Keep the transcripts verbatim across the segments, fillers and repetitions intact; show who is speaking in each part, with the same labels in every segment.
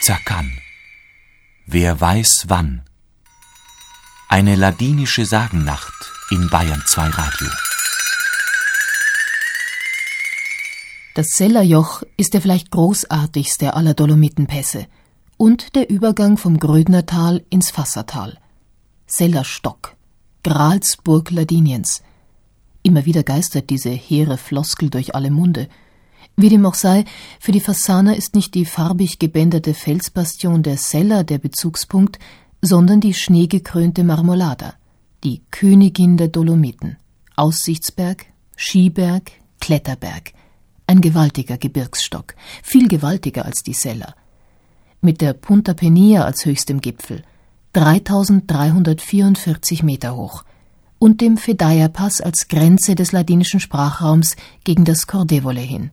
Speaker 1: Izakan. Wer weiß wann. Eine ladinische Sagennacht in Bayern zwei Radio.
Speaker 2: Das Sellerjoch ist der vielleicht großartigste aller Dolomitenpässe und der Übergang vom Grödnertal ins Fassertal. Sellerstock, Gralsburg Ladiniens. Immer wieder geistert diese hehre Floskel durch alle Munde. Wie dem auch sei, für die Fassaner ist nicht die farbig gebänderte Felsbastion der Seller der Bezugspunkt, sondern die schneegekrönte Marmolada, die Königin der Dolomiten. Aussichtsberg, Skiberg, Kletterberg. Ein gewaltiger Gebirgsstock, viel gewaltiger als die Seller. Mit der Punta Penia als höchstem Gipfel, dreitausenddreihundertvierundvierzig Meter hoch, und dem Fedaia-Pass als Grenze des ladinischen Sprachraums gegen das Cordevole hin.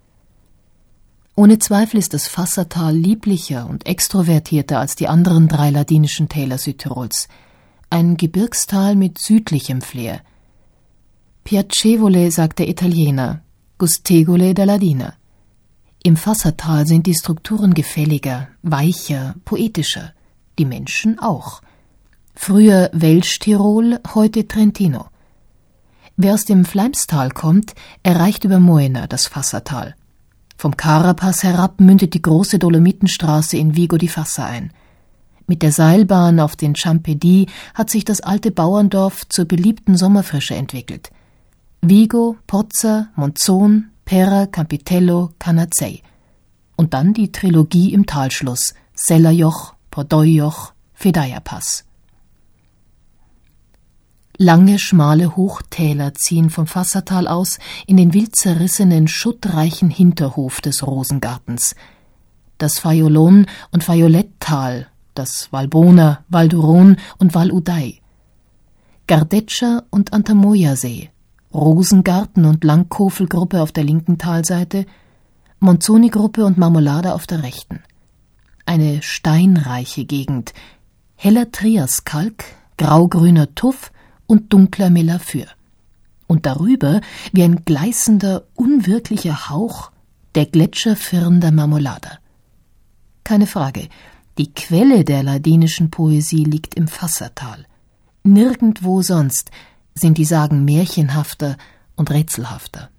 Speaker 2: Ohne Zweifel ist das Fassertal lieblicher und extrovertierter als die anderen drei ladinischen Täler Südtirols. Ein Gebirgstal mit südlichem Flair. Piacevole, sagt der Italiener, Gustegole der Ladiner. Im Fassertal sind die Strukturen gefälliger, weicher, poetischer. Die Menschen auch. Früher Welsch-Tirol, heute Trentino. Wer aus dem Fleimstal kommt, erreicht über Moena das Fassertal. Vom Carapaz herab mündet die große Dolomitenstraße in Vigo di Fassa ein. Mit der Seilbahn auf den Ciampedì hat sich das alte Bauerndorf zur beliebten Sommerfrische entwickelt. Vigo, Pozza, Monzon, Pera, Campitello, Canazei. Und dann die Trilogie im Talschluss: Sellerjoch, Pordoi-Joch, Fedaia-Pass. Lange, schmale Hochtäler ziehen vom Fassertal aus in den wild zerrissenen, schuttreichen Hinterhof des Rosengartens. Das Faiolon- und Faiolettal, das Valbona, Valduron und Val Udai. Gardeccia und Antamoya-See, Rosengarten und Langkofelgruppe auf der linken Talseite, Monzoni-Gruppe und Marmolada auf der rechten. Eine steinreiche Gegend, heller Triaskalk, graugrüner Tuff und dunkler Melaphyr. Und darüber, wie ein gleißender, unwirklicher Hauch, der Gletscherfirn der Marmolada. Keine Frage, die Quelle der ladinischen Poesie liegt im Fassertal. Nirgendwo sonst sind die Sagen märchenhafter und rätselhafter.